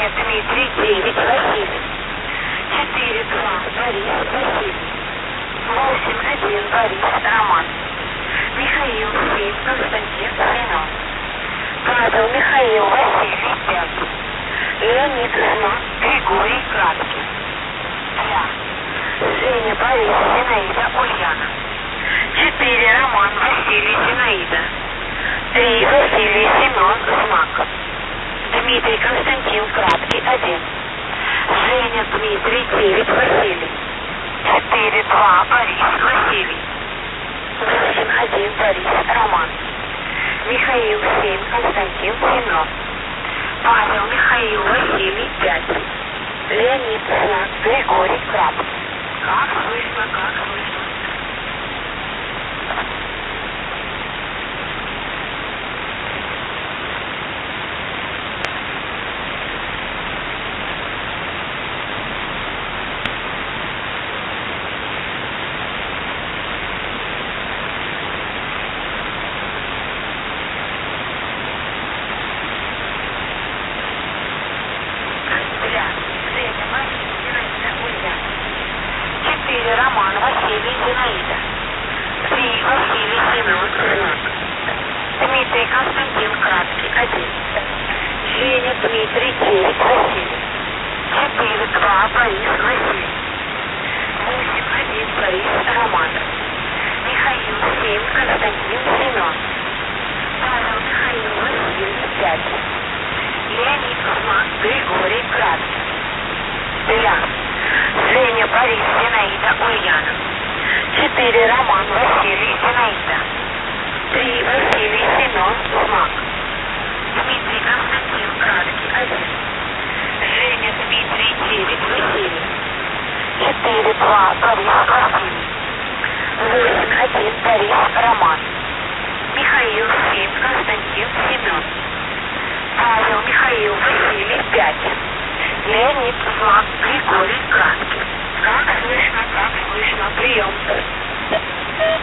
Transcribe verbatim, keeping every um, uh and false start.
Женя, Дмитрий, девять, Василий. четыре, два, Борис, Василий. восемь, один, Борис, Роман. Михаил, семь, Константин, Семен. Павел, Михаил, Василий, пять. Леонид, знак, Григорий, Краткин. два. Женя, Борис, Зинаида, Ульяна. четыре, Роман, Василий, Зинаида. три, Василий, Семен, знак. Дмитрий, Константин, Краткий, один. Женя, Дмитрий, девять, Василий. четыре, два, Борис, Василий. восемь, один, Борис, Роман. Михаил, семь, Константин, Семен. Павел, Михаил, Василий, пять. Леонид, знак, Григорий, Краткий. Как слышно, как слышно. четыре, Роман, Василий, Зинаида. три, Василий, Семен, знак. Дмитрий, Константин, Краткий, один. Женя, Дмитрий, девять, Василий. четыре, два, Борис, Василий. восемь, один, Борис, Роман. Михаил, семь, Константин, Семен. Павел, Михаил, Василий, пять. Леонид, знак, Григорий, Краткий. два. Женя, Борис, Зинаида, Ульяна. четыре, Роман, Василий, Зинаида. три, Василий, Семен, знак. Дмитрий, Константин, Краткий, один. Женя, Дмитрий, девять, Василий. четыре, два, Борис, Василий. восемь, один, Борис, Роман. Михаил, семь, Константин, Семен. Павел, Михаил, Василий, пять. Леонид, знак, Григорий, Краткий. Как слышно, как слышно, прием.